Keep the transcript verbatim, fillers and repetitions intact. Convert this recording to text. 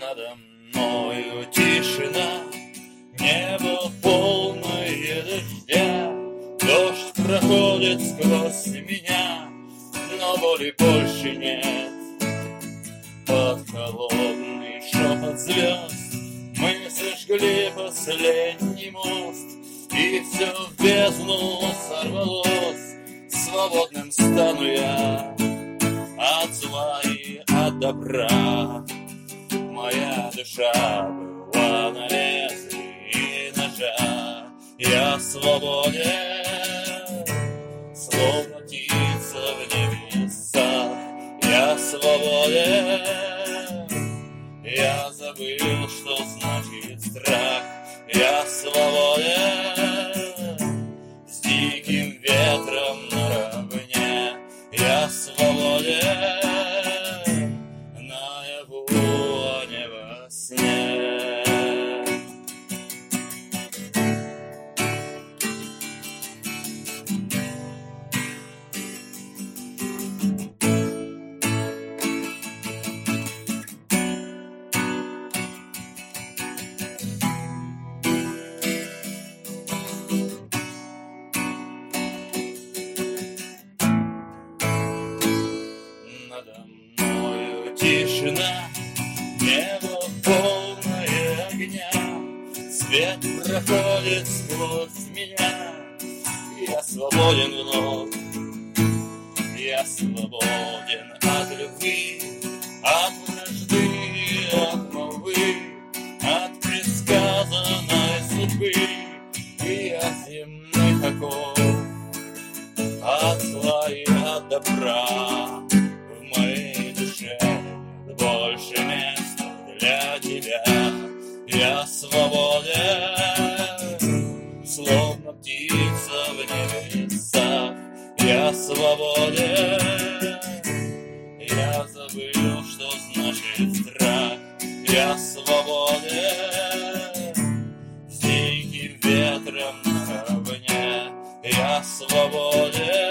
Надо мною тишина, небо полное дождя. Дождь проходит сквозь меня, но боли больше нет. Под холодный шепот звезд мы сожгли последний мост, и все в бездну сорвалось. Свободным стану я от зла и от добра. Моя душа была на лезвии ножа. Я свободен, словно птица в небесах. Я свободен, я забыл, что значит страх. Я свободен, с диким ветром наравне. Я свободен, наяву, а не во сне. Надо мною тишина, небо полное огня. Свет проходит сквозь меня. Я свободен вновь. Я свободен от любви, от вражды, от молвы, от предсказанной судьбы и от земных оков, от зла и от добра. В моей душе больше места для тебя. Я свободен, словно птица в небесах. Я свободен, я забыл, что значит страх. Я свободен, с диким ветром наравне. Я свободен.